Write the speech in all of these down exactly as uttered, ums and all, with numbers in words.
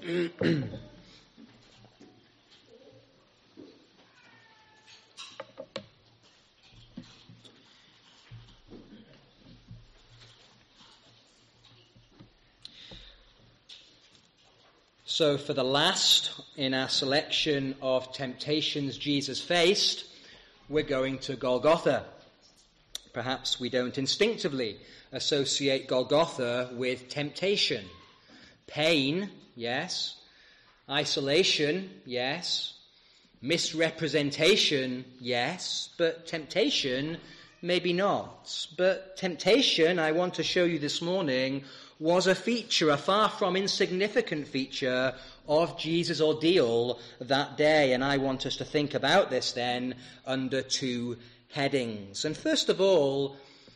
So for the last in our selection of temptations Jesus faced, we're going to Golgotha. Perhaps we don't instinctively associate Golgotha with temptation. Pain, yes. Isolation, yes. Misrepresentation, yes. But temptation, maybe not. But temptation, I want to show you this morning, was a feature, a far from insignificant feature of Jesus' ordeal that day. And I want us to think about this then under two headings. And first of all,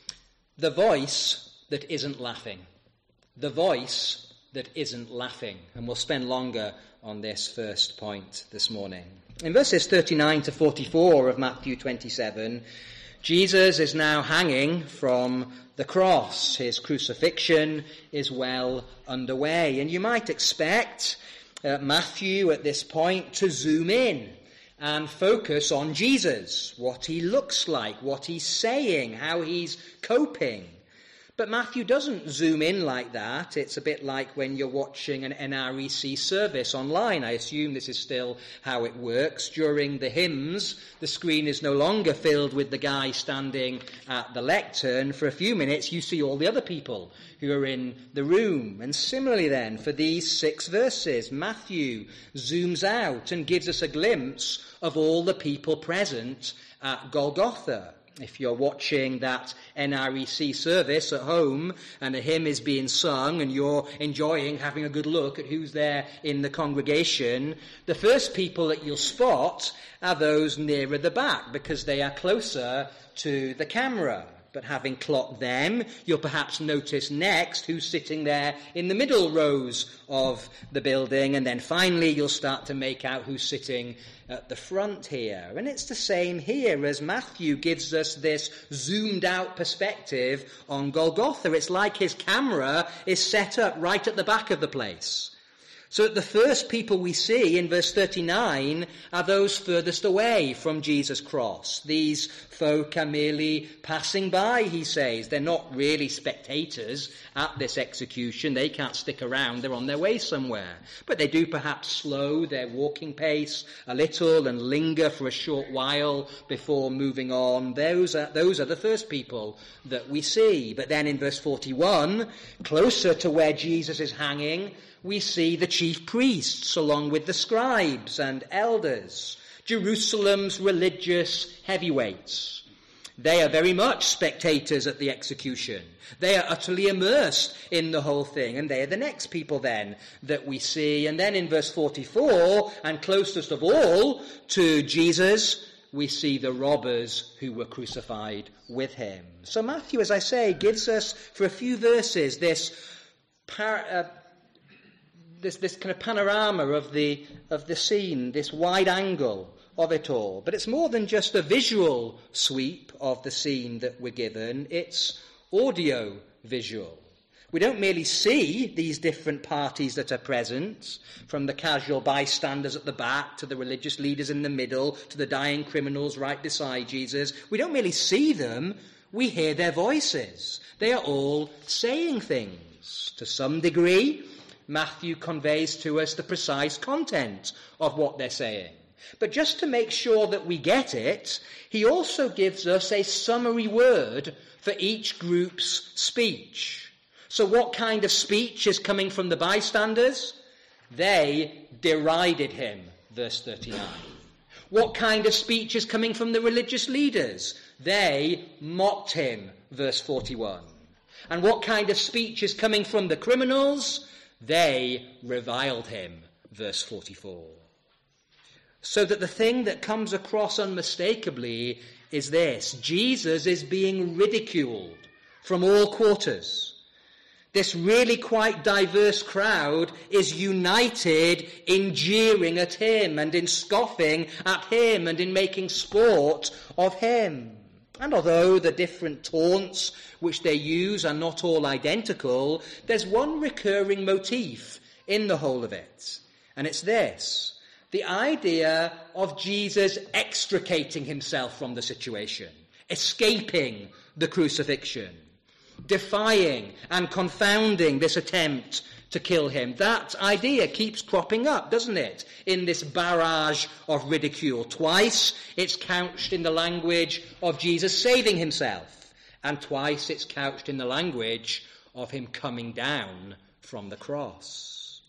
the voice that isn't laughing. The voice that isn't laughing. And we'll spend longer on this first point this morning. In verses thirty-nine to forty-four of Matthew twenty-seven, Jesus is now hanging from the cross. His crucifixion is well underway. And you might expect uh, Matthew at this point to zoom in and focus on Jesus, what he looks like, what he's saying, how he's coping. But Matthew doesn't zoom in like that. It's a bit like when you're watching an N R E C service online. I assume this is still how it works. During the hymns, the screen is no longer filled with the guy standing at the lectern. For a few minutes, you see all the other people who are in the room. And similarly then, for these six verses, Matthew zooms out and gives us a glimpse of all the people present at Golgotha. If you're watching that N R E C service at home and a hymn is being sung and you're enjoying having a good look at who's there in the congregation, the first people that you'll spot are those nearer the back because they are closer to the camera. But having clocked them, you'll perhaps notice next who's sitting there in the middle rows of the building, and then finally you'll start to make out who's sitting at the front here. And it's the same here as Matthew gives us this zoomed out perspective on Golgotha. It's like his camera is set up right at the back of the place. So the first people we see in verse thirty-nine are those furthest away from Jesus' cross. These folk are merely passing by, he says. They're not really spectators at this execution. They can't stick around. They're on their way somewhere. But they do perhaps slow their walking pace a little and linger for a short while before moving on. Those are, those are the first people that we see. But then in verse forty-one, closer to where Jesus is hanging, we see the chief priests along with the scribes and elders, Jerusalem's religious heavyweights. They are very much spectators at the execution. They are utterly immersed in the whole thing, and they are the next people then that we see. And then in verse forty-four, and closest of all to Jesus, we see the robbers who were crucified with him. So Matthew, as I say, gives us for a few verses this par- uh, This, this kind of panorama of the of the scene, this wide angle of it all. But it's more than just a visual sweep of the scene that we're given. It's audio visual. We don't merely see these different parties that are present, from the casual bystanders at the back to the religious leaders in the middle to the dying criminals right beside Jesus. We don't merely see them, we hear their voices. They are all saying things. To some degree, Matthew conveys to us the precise content of what they're saying. But just to make sure that we get it, he also gives us a summary word for each group's speech. So what kind of speech is coming from the bystanders? They derided him, verse thirty-nine. What kind of speech is coming from the religious leaders? They mocked him, verse forty-one. And what kind of speech is coming from the criminals? They reviled him, verse forty-four. So that the thing that comes across unmistakably is this: Jesus is being ridiculed from all quarters. This really quite diverse crowd is united in jeering at him and in scoffing at him and in making sport of him. And although the different taunts which they use are not all identical, there's one recurring motif in the whole of it. And it's this: the idea of Jesus extricating himself from the situation, escaping the crucifixion, defying and confounding this attempt to kill him. That idea keeps cropping up, doesn't it, in this barrage of ridicule. Twice it's couched in the language of Jesus saving himself, and twice it's couched in the language of him coming down from the cross.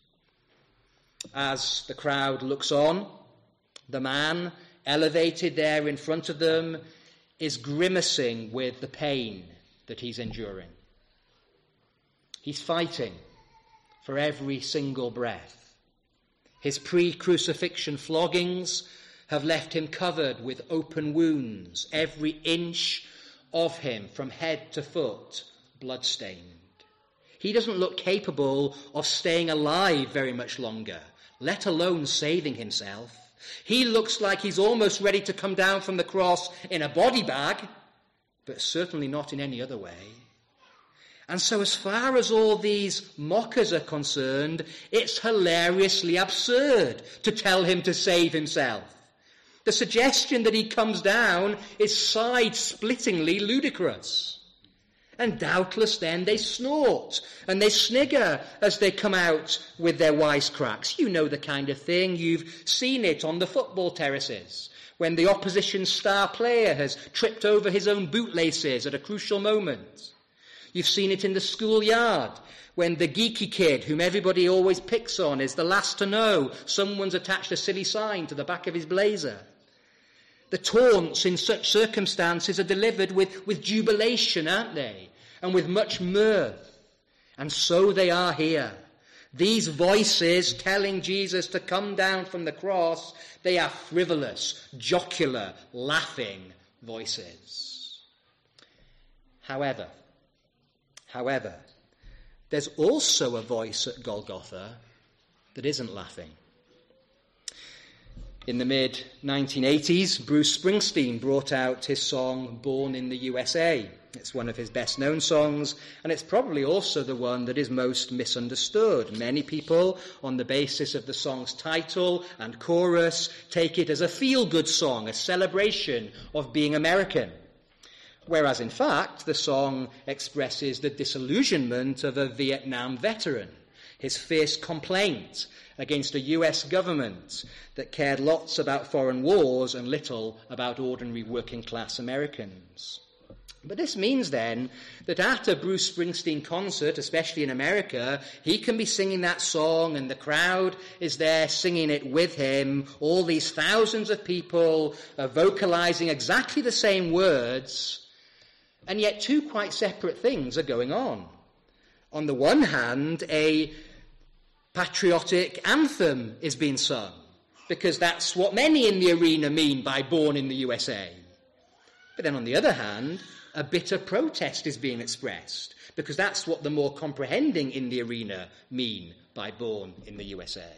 As the crowd looks on, the man elevated there in front of them is grimacing with the pain that he's enduring. He's fighting for every single breath. His pre-crucifixion floggings have left him covered with open wounds, every inch of him from head to foot bloodstained. He doesn't look capable of staying alive very much longer, let alone saving himself. He looks like he's almost ready to come down from the cross in a body bag, but certainly not in any other way. And so as far as all these mockers are concerned, it's hilariously absurd to tell him to save himself. The suggestion that he comes down is side-splittingly ludicrous. And doubtless then they snort and they snigger as they come out with their wisecracks. You know the kind of thing. You've seen it on the football terraces when the opposition star player has tripped over his own bootlaces at a crucial moment. You've seen it in the schoolyard when the geeky kid whom everybody always picks on is the last to know someone's attached a silly sign to the back of his blazer. The taunts in such circumstances are delivered with, with jubilation, aren't they? And with much mirth. And so they are here. These voices telling Jesus to come down from the cross, they are frivolous, jocular, laughing voices. However, however, there's also a voice at Golgotha that isn't laughing. In the mid nineteen eighties, Bruce Springsteen brought out his song Born in the U S A. It's one of his best-known songs, and it's probably also the one that is most misunderstood. Many people, on the basis of the song's title and chorus, take it as a feel-good song, a celebration of being American. Whereas, in fact, the song expresses the disillusionment of a Vietnam veteran, his fierce complaint against a U S government that cared lots about foreign wars and little about ordinary working-class Americans. But this means, then, that at a Bruce Springsteen concert, especially in America, he can be singing that song and the crowd is there singing it with him. All these thousands of people are vocalizing exactly the same words, and yet two quite separate things are going on. On the one hand, a patriotic anthem is being sung, because that's what many in the arena mean by Born in the U S A. But then on the other hand, a bitter protest is being expressed, because that's what the more comprehending in the arena mean by Born in the U S A.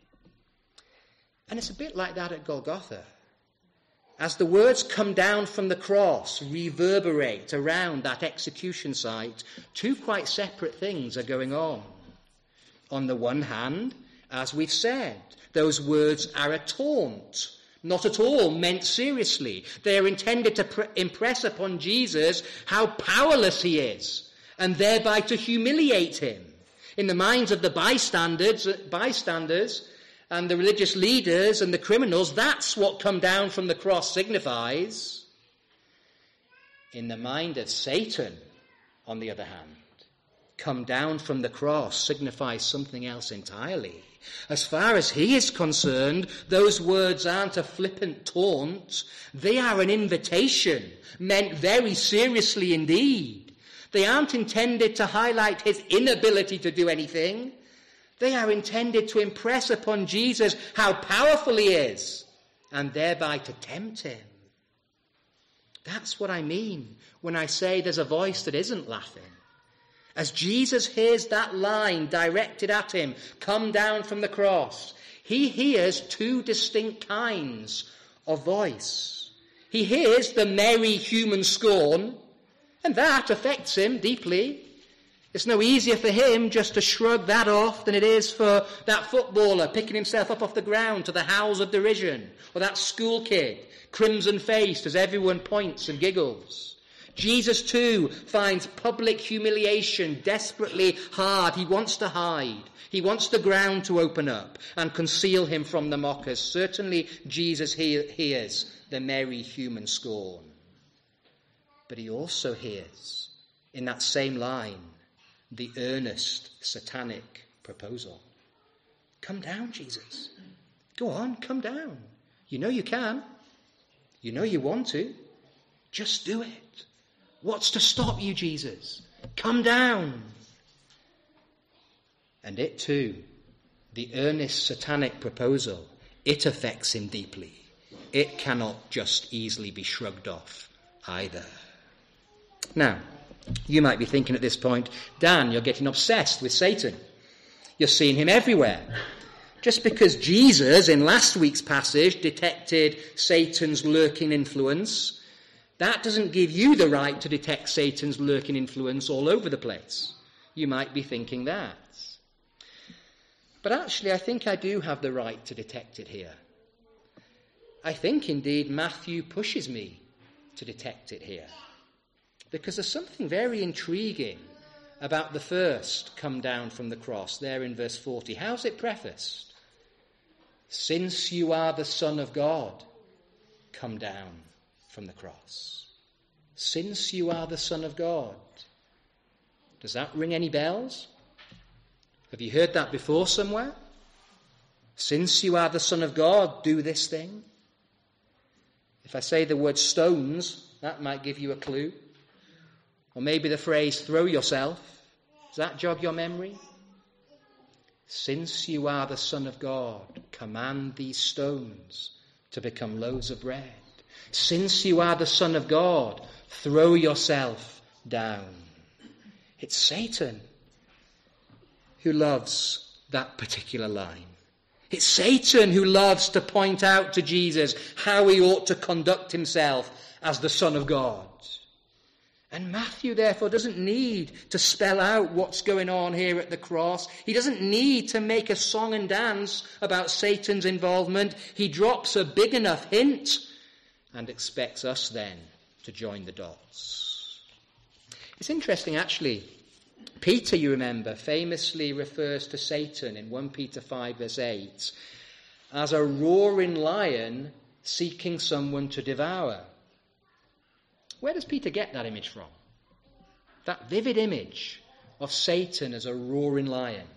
And it's a bit like that at Golgotha. As the words come down from the cross, reverberate around that execution site, two quite separate things are going on. On the one hand, as we've said, those words are a taunt, not at all meant seriously. They are intended to pre- impress upon Jesus how powerless he is, and thereby to humiliate him. In the minds of the bystanders, bystanders and the religious leaders and the criminals, that's what come down from the cross signifies. In the mind of Satan, on the other hand, come down from the cross signifies something else entirely. As far as he is concerned, those words aren't a flippant taunt. They are an invitation, meant very seriously indeed. They aren't intended to highlight his inability to do anything. They are intended to impress upon Jesus how powerful he is, and thereby to tempt him. That's what I mean when I say there's a voice that isn't laughing. As Jesus hears that line directed at him, come down from the cross, he hears two distinct kinds of voice. He hears the merry human scorn, and that affects him deeply. It's no easier for him just to shrug that off than it is for that footballer picking himself up off the ground to the howls of derision, or that school kid, crimson-faced as everyone points and giggles. Jesus too finds public humiliation desperately hard. He wants to hide. He wants the ground to open up and conceal him from the mockers. Certainly Jesus he- hears the merry human scorn. But he also hears, in that same line, the earnest satanic proposal. Come down, Jesus. Go on, come down. You know you can. You know you want to. Just do it. What's to stop you, Jesus? Come down. And it too, the earnest satanic proposal, it affects him deeply. It cannot just easily be shrugged off either. Now, you might be thinking at this point, Dan, you're getting obsessed with Satan. You're seeing him everywhere. Just because Jesus, in last week's passage, detected Satan's lurking influence, that doesn't give you the right to detect Satan's lurking influence all over the place. You might be thinking that. But actually, I think I do have the right to detect it here. I think, indeed, Matthew pushes me to detect it here. Because there's something very intriguing about the first come down from the cross there in verse forty. How's it prefaced? Since you are the Son of God, come down from the cross. Since you are the Son of God. Does that ring any bells? Have you heard that before somewhere? Since you are the Son of God, do this thing. If I say the word stones, that might give you a clue. Or maybe the phrase, throw yourself. Does that jog your memory? Since you are the Son of God, command these stones to become loaves of bread. Since you are the Son of God, throw yourself down. It's Satan who loves that particular line. It's Satan who loves to point out to Jesus how he ought to conduct himself as the Son of God. And Matthew, therefore, doesn't need to spell out what's going on here at the cross. He doesn't need to make a song and dance about Satan's involvement. He drops a big enough hint and expects us then to join the dots. It's interesting, actually. Peter, you remember, famously refers to Satan in First Peter five, verse eight, as a roaring lion seeking someone to devour. Where does Peter get that image from? That vivid image of Satan as a roaring lion.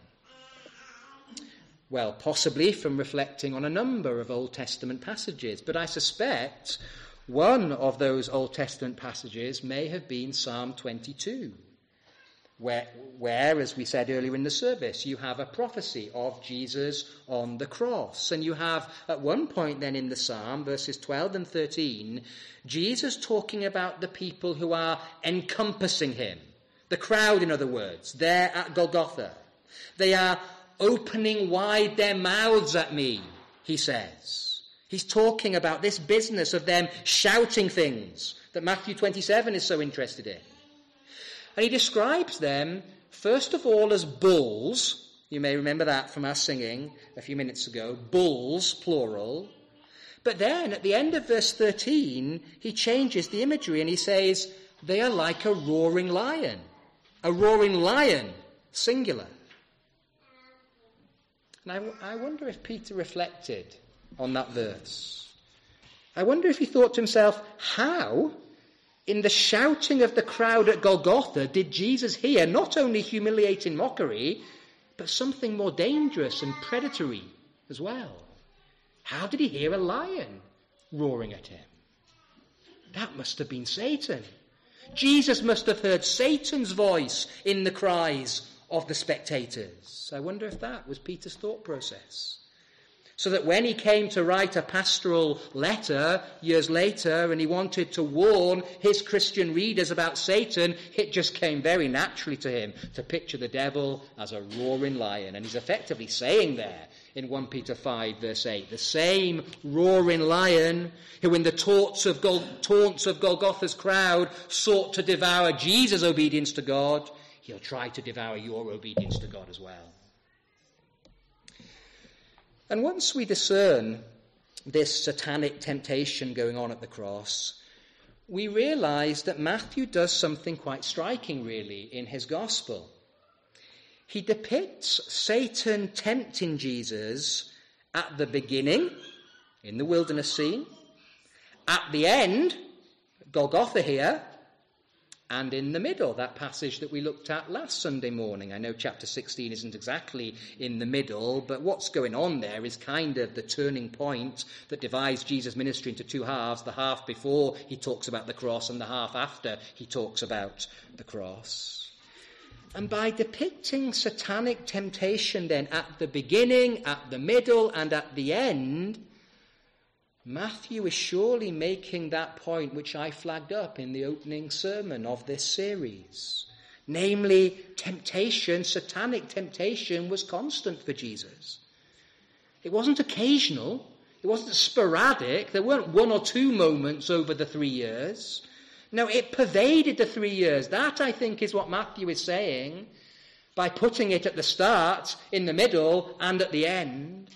Well, possibly from reflecting on a number of Old Testament passages, but I suspect one of those Old Testament passages may have been Psalm twenty-two, where, where, as we said earlier in the service, you have a prophecy of Jesus on the cross. And you have, at one point then in the psalm, verses twelve and thirteen, Jesus talking about the people who are encompassing him. The crowd, in other words, there at Golgotha. They are opening wide their mouths at me, he says. He's talking about this business of them shouting things that Matthew twenty-seven is so interested in. And he describes them, first of all, as bulls. You may remember that from our singing a few minutes ago. Bulls, plural. But then, at the end of verse thirteen, he changes the imagery and he says, they are like a roaring lion. A roaring lion, singular. And I, I wonder if Peter reflected on that verse. I wonder if he thought to himself, how, in the shouting of the crowd at Golgotha, did Jesus hear not only humiliating mockery, but something more dangerous and predatory as well? How did he hear a lion roaring at him? That must have been Satan. Jesus must have heard Satan's voice in the cries of the spectators. I wonder if that was Peter's thought process. So that when he came to write a pastoral letter years later and he wanted to warn his Christian readers about Satan, it just came very naturally to him to picture the devil as a roaring lion. And he's effectively saying there in First Peter five, verse eight, the same roaring lion who in the taunts of, Gol- taunts of Golgotha's crowd sought to devour Jesus' obedience to God, he'll try to devour your obedience to God as well. And once we discern this satanic temptation going on at the cross, we realize that Matthew does something quite striking, really, in his gospel. He depicts Satan tempting Jesus at the beginning, in the wilderness scene, at the end, Golgotha here, and in the middle, that passage that we looked at last Sunday morning. I know chapter sixteen isn't exactly in the middle, but what's going on there is kind of the turning point that divides Jesus' ministry into two halves, the half before he talks about the cross and the half after he talks about the cross. And by depicting satanic temptation then at the beginning, at the middle, and at the end, Matthew is surely making that point which I flagged up in the opening sermon of this series. Namely, temptation, satanic temptation, was constant for Jesus. It wasn't occasional. It wasn't sporadic. There weren't one or two moments over the three years. No, it pervaded the three years. That, I think, is what Matthew is saying by putting it at the start, in the middle, and at the end.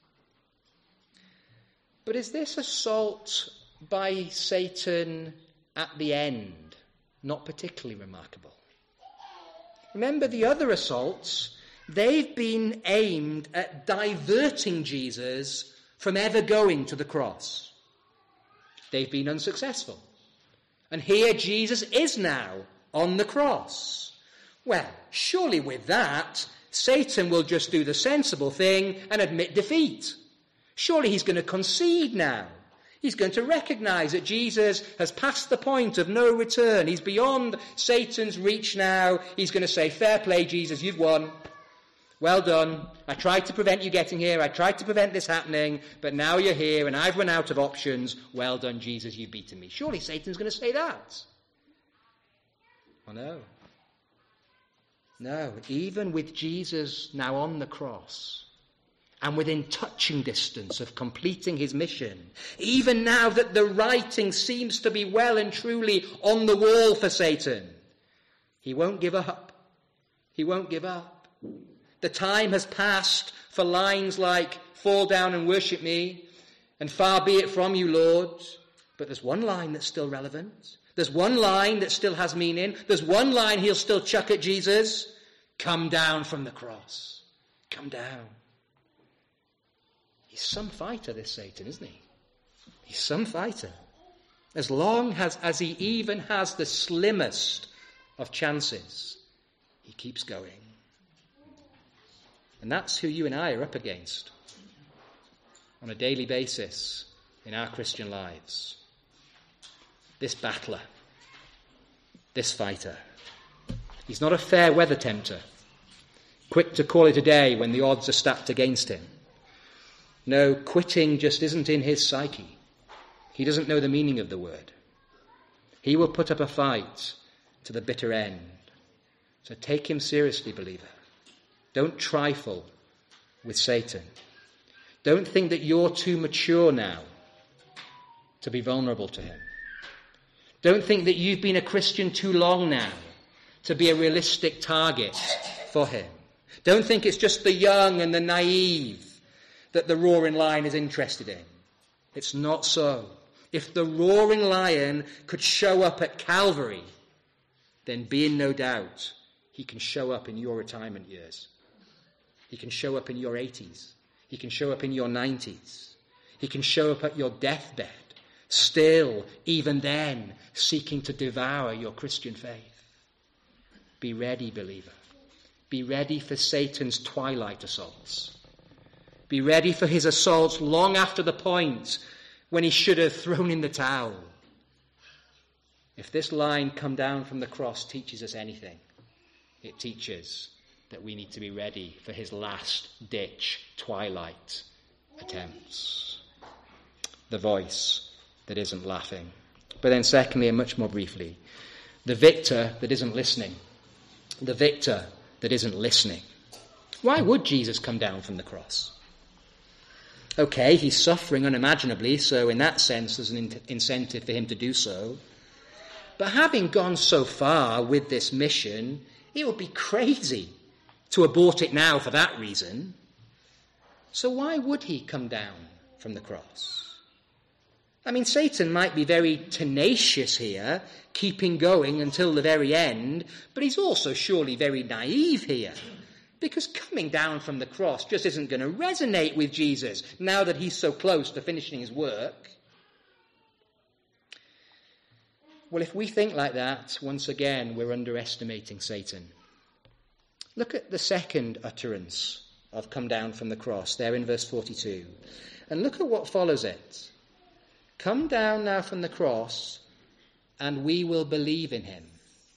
But is this assault by Satan at the end not particularly remarkable? Remember, the other assaults, they've been aimed at diverting Jesus from ever going to the cross. They've been unsuccessful. And here Jesus is now on the cross. Well, surely with that, Satan will just do the sensible thing and admit defeat. Surely he's going to concede now. He's going to recognize that Jesus has passed the point of no return. He's beyond Satan's reach now. He's going to say, fair play, Jesus, you've won. Well done. I tried to prevent you getting here. I tried to prevent this happening, but now you're here and I've run out of options. Well done, Jesus, you've beaten me. Surely Satan's going to say that. Well, no. No, even with Jesus now on the cross, and within touching distance of completing his mission, even now that the writing seems to be well and truly on the wall for Satan, he won't give up. He won't give up. The time has passed for lines like, fall down and worship me, and far be it from you, Lord. But there's one line that's still relevant. There's one line that still has meaning. There's one line he'll still chuck at Jesus. Come down from the cross. Come down. He's some fighter, this Satan, isn't he? He's some fighter. As long as, as he even has the slimmest of chances, he keeps going. And that's who you and I are up against on a daily basis in our Christian lives. This battler, this fighter. He's not a fair weather tempter, quick to call it a day when the odds are stacked against him. No, quitting just isn't in his psyche. He doesn't know the meaning of the word. He will put up a fight to the bitter end. So take him seriously, believer. Don't trifle with Satan. Don't think that you're too mature now to be vulnerable to him. Don't think that you've been a Christian too long now to be a realistic target for him. Don't think it's just the young and the naive that the roaring lion is interested in. It's not so. If the roaring lion could show up at Calvary, then be in no doubt he can show up in your retirement years. He can show up in your eighties. He can show up in your nineties. He can show up at your deathbed, still, even then, seeking to devour your Christian faith. Be ready, believer. Be ready for Satan's twilight assaults. Be ready for his assaults long after the point when he should have thrown in the towel. If this line, come down from the cross, teaches us anything, it teaches that we need to be ready for his last-ditch twilight attempts. The voice that isn't laughing. But then secondly, and much more briefly, the victor that isn't listening. The victor that isn't listening. Why would Jesus come down from the cross? Okay, he's suffering unimaginably, so in that sense there's an in- incentive for him to do so. But having gone so far with this mission, It would be crazy to abort it now for that reason. So why would he come down from the cross? I mean, Satan might be very tenacious here, keeping going until the very end, but he's also surely very naive here, because coming down from the cross just isn't going to resonate with Jesus now that he's so close to finishing his work. Well, if we think like that, once again, we're underestimating Satan. Look at the second utterance of come down from the cross, there in verse forty-two. And look at what follows it. Come down now from the cross, and we will believe in him.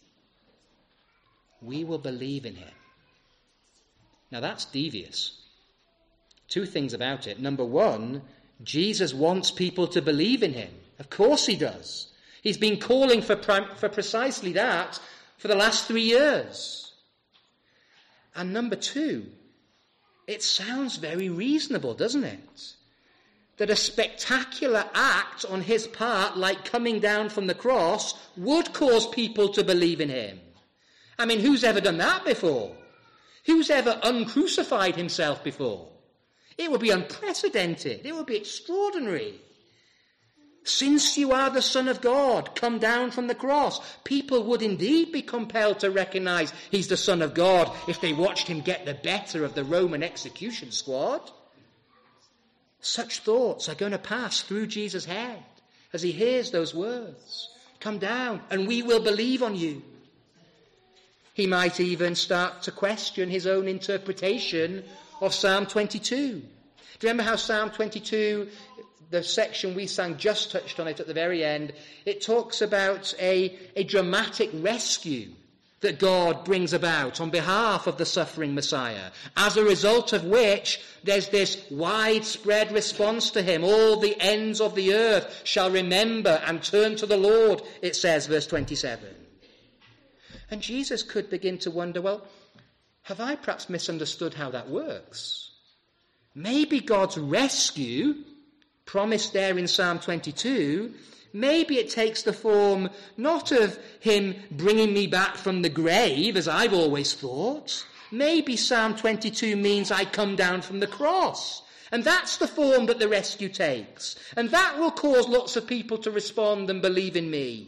We will believe in him. Now that's devious. Two things about it. Number one, Jesus wants people to believe in him. Of course he does. He's been calling for, for precisely that for the last three years. And number two, it sounds very reasonable, doesn't it? That a spectacular act on his part, like coming down from the cross, would cause people to believe in him. I mean, who's ever done that before? Who's ever uncrucified himself before? It would be unprecedented. It would be extraordinary. Since you are the Son of God, come down from the cross. People would indeed be compelled to recognize he's the Son of God if they watched him get the better of the Roman execution squad. Such thoughts are going to pass through Jesus' head as he hears those words. Come down and we will believe on you. He might even start to question his own interpretation of Psalm twenty-two. Do you remember how Psalm twenty-two, the section we sang, just touched on it at the very end? It talks about a, a dramatic rescue that God brings about on behalf of the suffering Messiah, as a result of which there's this widespread response to him. All the ends of the earth shall remember and turn to the Lord, it says, verse twenty-seven. And Jesus could begin to wonder, well, have I perhaps misunderstood how that works? Maybe God's rescue, promised there in Psalm twenty-two, maybe it takes the form not of him bringing me back from the grave, as I've always thought. Maybe Psalm twenty-two means I come down from the cross. And that's the form that the rescue takes. And that will cause lots of people to respond and believe in me.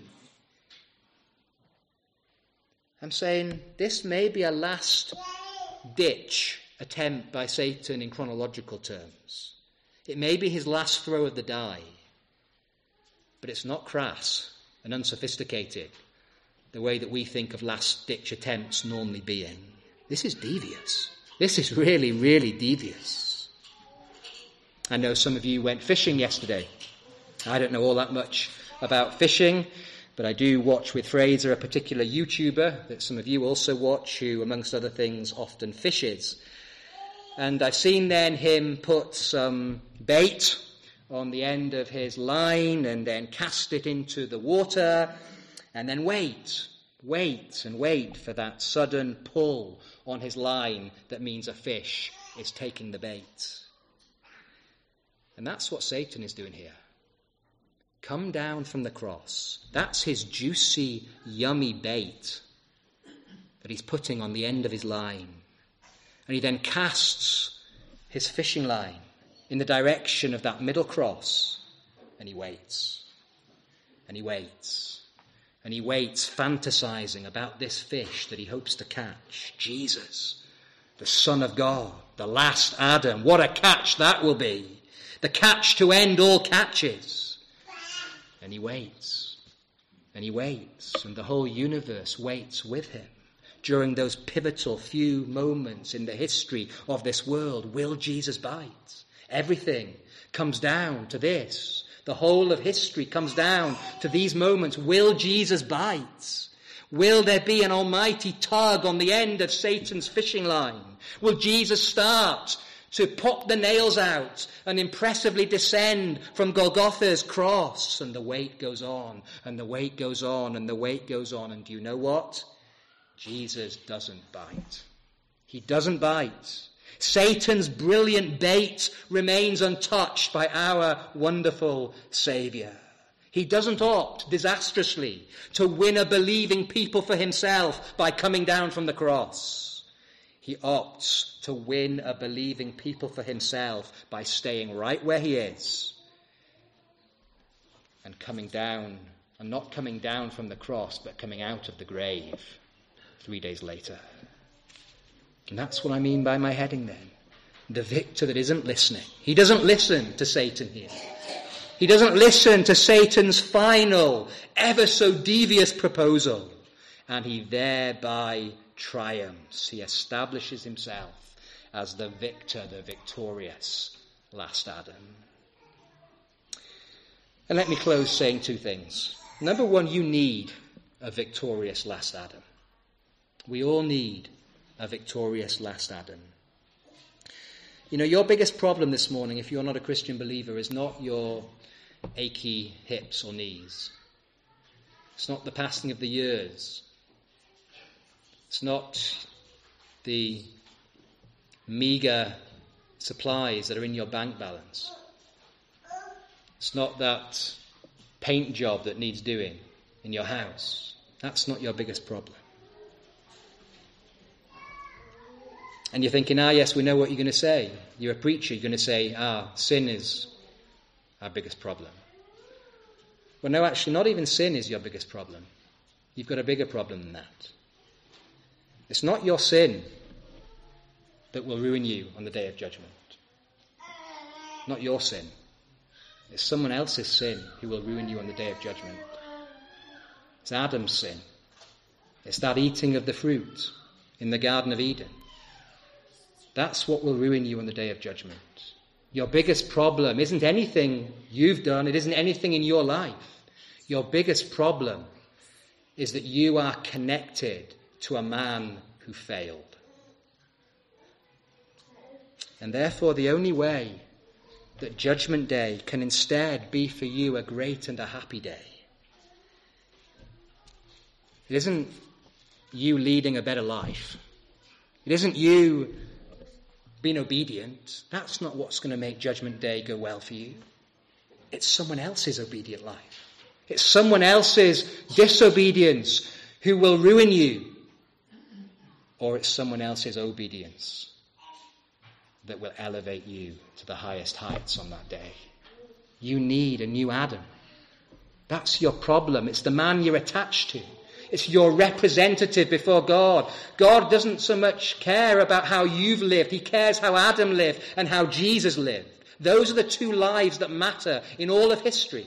I'm saying this may be a last-ditch attempt by Satan in chronological terms. It may be his last throw of the die. But it's not crass and unsophisticated, the way that we think of last-ditch attempts normally being. This is devious. This is really, really devious. I know some of you went fishing yesterday. I don't know all that much about fishing, but I do watch with Fraser, a particular YouTuber that some of you also watch, who, amongst other things, often fishes. And I've seen then him put some bait on the end of his line and then cast it into the water and then wait, wait and wait for that sudden pull on his line that means a fish is taking the bait. And that's what Satan is doing here. Come down from the cross. That's his juicy, yummy bait that he's putting on the end of his line. And he then casts his fishing line in the direction of that middle cross, and he waits, and he waits, and he waits, fantasizing about this fish that he hopes to catch, Jesus, the Son of God, the last Adam. What a catch that will be, the catch to end all catches. And he waits, and he waits, and the whole universe waits with him. During those pivotal few moments in the history of this world, will Jesus bite? Everything comes down to this. The whole of history comes down to these moments. Will Jesus bite? Will there be an almighty tug on the end of Satan's fishing line? Will Jesus start to pop the nails out and impressively descend from Golgotha's cross? And the wait goes on, and the wait goes on, and the wait goes on. And do you know what? Jesus doesn't bite. He doesn't bite. Satan's brilliant bait remains untouched by our wonderful Saviour. He doesn't opt disastrously to win a believing people for himself by coming down from the cross. He opts to win a believing people for himself by staying right where he is and coming down, and not coming down from the cross, but coming out of the grave three days later. And that's what I mean by my heading then. The victor that isn't listening. He doesn't listen to Satan here. He doesn't listen to Satan's final, ever so devious proposal. And he thereby triumphs. He establishes himself as the victor, the victorious last Adam. And let me close saying two things. Number one, you need a victorious last Adam. We all need a victorious last Adam. You know, your biggest problem this morning, if you're not a Christian believer, is not your achy hips or knees. It's not the passing of the years. It's not the meager supplies that are in your bank balance. It's not that paint job that needs doing in your house. That's not your biggest problem. And you're thinking, ah, yes, we know what you're going to say. You're a preacher. You're going to say, ah, sin is our biggest problem. Well, no, actually, not even sin is your biggest problem. You've got a bigger problem than that. It's not your sin that will ruin you on the day of judgment. Not your sin. It's someone else's sin who will ruin you on the day of judgment. It's Adam's sin. It's that eating of the fruit in the Garden of Eden. That's what will ruin you on the day of judgment. Your biggest problem isn't anything you've done. It isn't anything in your life. Your biggest problem is that you are connected to a man who failed. And therefore, the only way that Judgment Day can instead be for you a great and a happy day, it isn't you leading a better life. It isn't you being obedient. That's not what's going to make Judgment Day go well for you. It's someone else's obedient life. It's someone else's disobedience who will ruin you. Or it's someone else's obedience that will elevate you to the highest heights on that day. You need a new Adam. That's your problem. It's the man you're attached to. It's your representative before God. God doesn't so much care about how you've lived. He cares how Adam lived and how Jesus lived. Those are the two lives that matter in all of history.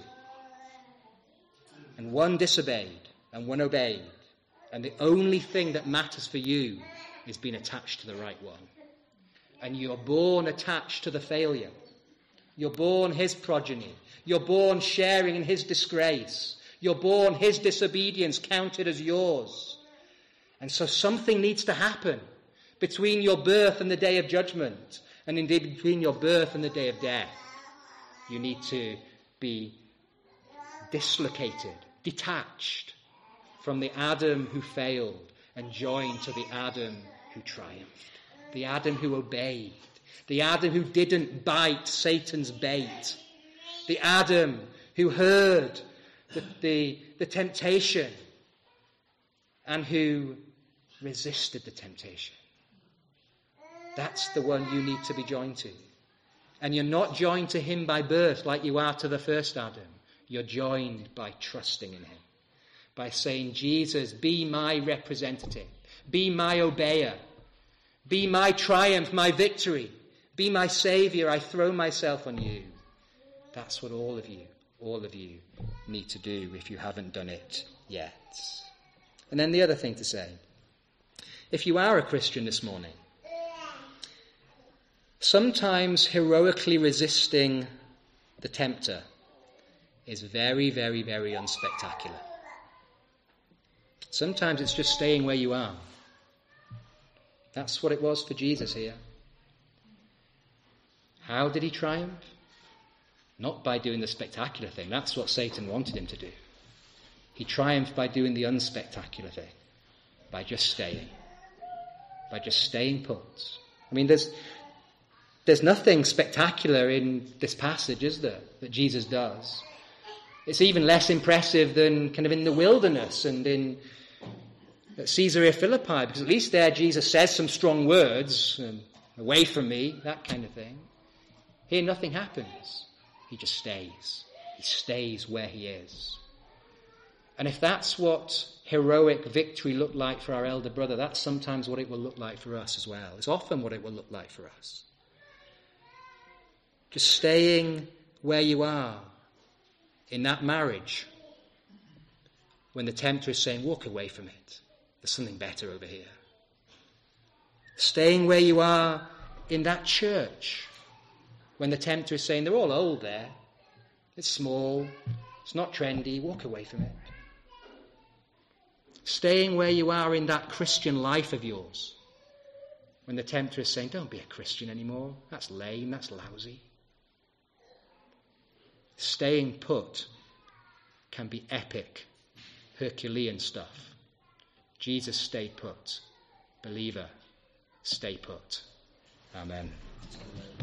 And one disobeyed and one obeyed. And the only thing that matters for you is being attached to the right one. And you're born attached to the failure. You're born his progeny. You're born sharing in his disgrace. You're born his disobedience counted as yours. And so something needs to happen between your birth and the day of judgment, and indeed between your birth and the day of death. You need to be dislocated, detached from the Adam who failed and joined to the Adam who triumphed, the Adam who obeyed, the Adam who didn't bite Satan's bait, the Adam who heard the, the, the temptation and who resisted the temptation. That's the one you need to be joined to. And you're not joined to him by birth like you are to the first Adam. You're joined by trusting in him, by saying, Jesus, be my representative, be my obeyer, be my triumph, my victory, be my saviour. I throw myself on you. That's what all of you, all of you need to do if you haven't done it yet. And then the other thing to say, if you are a Christian this morning, sometimes heroically resisting the tempter is very, very, very unspectacular. Sometimes it's just staying where you are. That's what it was for Jesus here. How did he triumph? Not by doing the spectacular thing. That's what Satan wanted him to do. He triumphed by doing the unspectacular thing, by just staying, by just staying put. I mean, there's there's nothing spectacular in this passage, is there, that Jesus does? It's even less impressive than kind of in the wilderness and in at Caesarea Philippi, because at least there Jesus says some strong words, um, away from me, that kind of thing. Here nothing happens. He just stays. He stays where he is. And if that's what heroic victory looked like for our elder brother, that's sometimes what it will look like for us as well. It's often what it will look like for us. Just staying where you are in that marriage when the tempter is saying, walk away from it. There's something better over here. Staying where you are in that church when the tempter is saying, they're all old there. It's small. It's not trendy. Walk away from it. Staying where you are in that Christian life of yours when the tempter is saying, don't be a Christian anymore. That's lame. That's lousy. Staying put can be epic, Herculean stuff. Jesus stayed put. Believer, stay put. Amen.